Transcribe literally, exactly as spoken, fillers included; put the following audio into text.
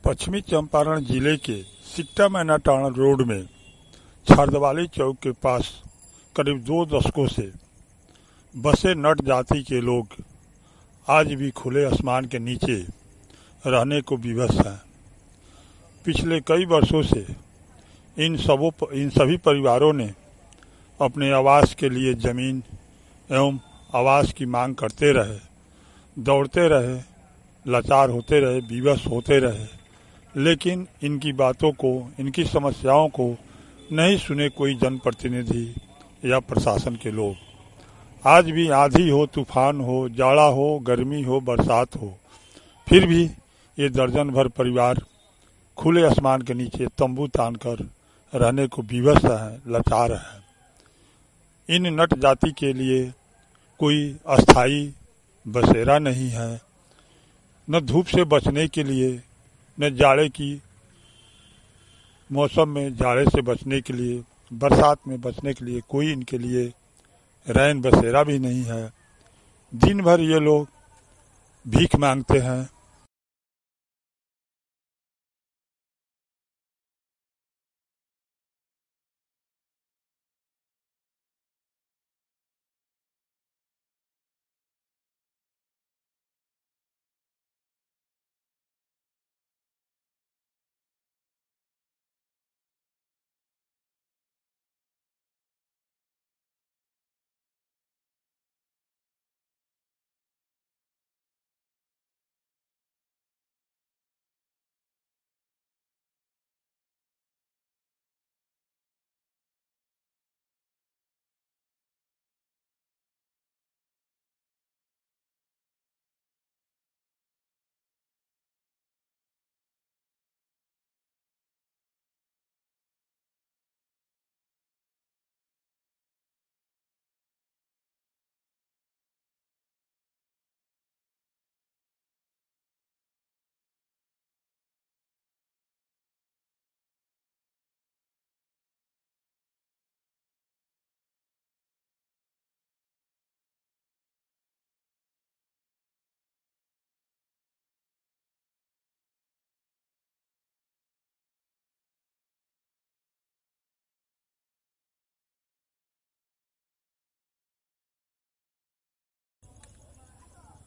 पश्चिमी चंपारण जिले के सिट्टा मैनाटाणा रोड में छारदवाली चौक के पास करीब दो दशकों से बसे नट जाति के लोग आज भी खुले आसमान के नीचे रहने को विवश हैं। पिछले कई वर्षों से इन सबों इन सभी परिवारों ने अपने आवास के लिए जमीन एवं आवास की मांग करते रहे, दौड़ते रहे, लाचार होते रहे, विवश होते रहे, लेकिन इनकी बातों को, इनकी समस्याओं को नहीं सुने कोई जनप्रतिनिधि या प्रशासन के लोग। आज भी आंधी हो, तूफान हो, जाड़ा हो, गर्मी हो, बरसात हो, फिर भी ये दर्जन भर परिवार खुले आसमान के नीचे तंबू तानकर रहने को विवश है, लाचार है। इन नट जाति के लिए कोई अस्थाई बसेरा नहीं है, न धूप से बचने के लिए, न जाड़े की मौसम में जाड़े से बचने के लिए, बरसात में बचने के लिए कोई इनके लिए रैन बसेरा भी नहीं है। दिन भर ये लोग भीख मांगते हैं,